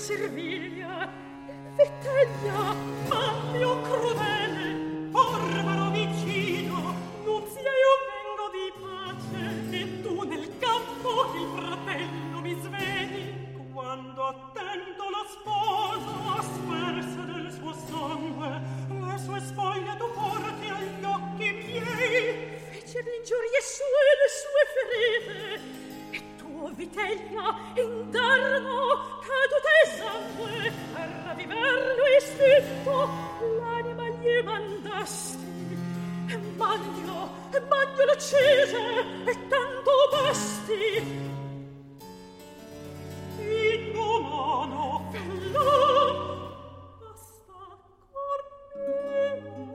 Servilia, Vitella, ma mio crudele, barbaro vicino, Nunzia, io vengo di pace, e tu nel campo il fratello mi sveni, quando attento la sposa asperse del suo sangue, le sue spoglie tu porti agli occhi miei, fece l'ingiurie sue e le sue ferite, Vitella, indarno, caduta e sangue, a raviverlo istinto, l'anima gli mandasti. Magno l'uccise, e tanto basti. Inumano, fello, basta cor mio.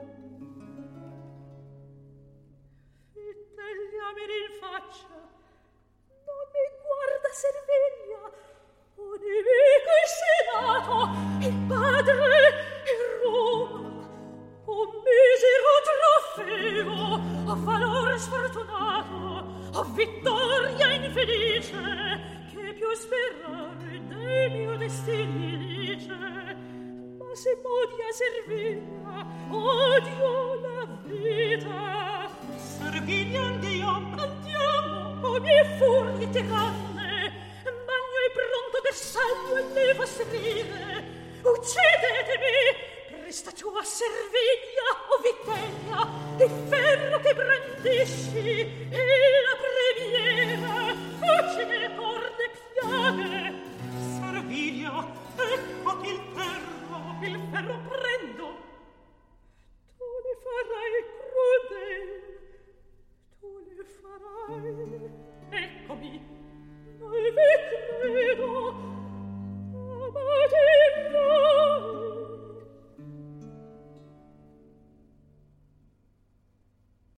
Vitella mi rinfaccia, non mi guarda Servilia, un nemico il Senato, il padre, il Roma, un misero trofeo, a valor sfortunato, a vittoria infelice, che più sperare dei mio destini dice. Ma se odia Servilia, odio la vita. Servilia, andiamo, o mie furie tiranne, Magno è pronto bersaglio e le fa servire. Uccidetemi, presta tu a Servilia, o Vitella, il ferro che brandisci, e la premiera, fucile le corde piane. Servilia, eccoti il ferro prendo. Tu ne farai crudele, tu le farai. Eccomi, non vi credo.